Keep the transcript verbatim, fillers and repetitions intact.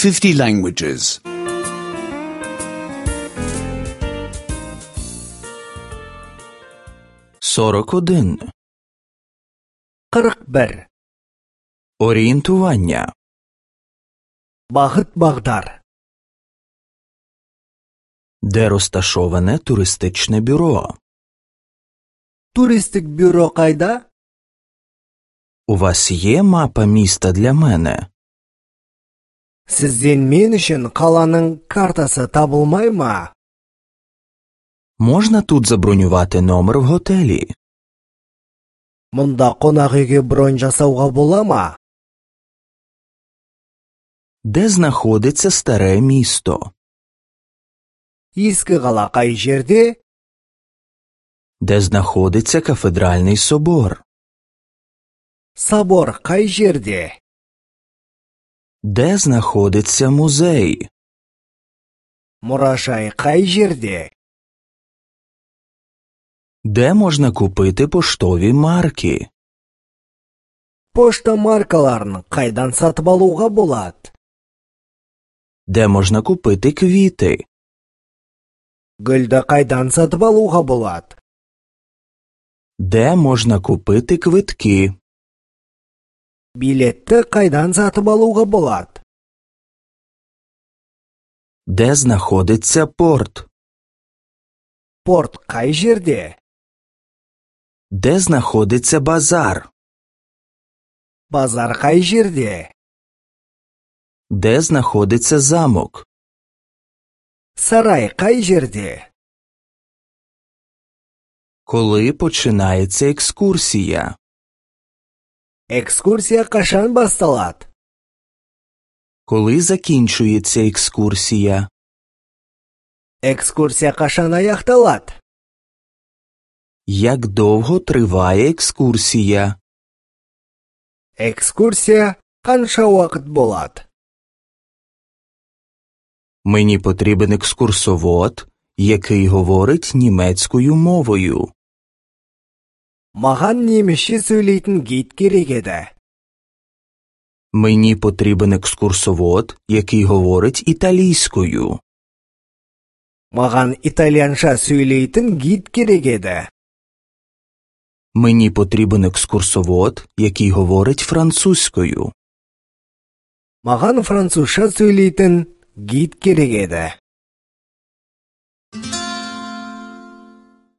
fifty languages. сорок один. қырық бір. Орієнтування. Бағыт-бағдар. Де розташоване туристичне бюро? Туристик бюро қайда? У вас є мапа міста для мене? Сізден мен үшін қаланың картасы табылмай ма? Можна тут забронювати номер в готелі? Мұнда қонақ үйге бронь жасауға бола ма? Де знаходиться старе місто? Ескі қала қай жерде? Де знаходиться кафедральний собор? Собор қай жерде? Де знаходиться музей? Мұражай қай жерде? Де можна купити поштові марки? Пошта маркаларын қайдан сатып алуға болады? Де можна купити квіти? Гүлді қайдан сатып алуға болады? Де можна купити квитки? Билетті қайдан сатып алуға болады? Де знаходиться порт? Порт қай жерде? Де знаходиться базар? Базар қай жерде? Де знаходиться замок? Сарай қай жерде? Коли починається екскурсія? Экскурсия қашан басталады? Коли закінчується екскурсія? Экскурсия қашан аяқталады? Як довго триває екскурсія? Экскурсия қанша уақыт болады? Мені потрібен екскурсовод, який говорить німецькою мовою. Маған немісше сөйлейтін гид керек еді. Мені потрібен екскурсовод, який говорить італійською. Маған итальянша сөйлейтін гид керек еді. Мені потрібен екскурсовод, який говорить французькою. Маған французша сөйлейтін гид керек еді.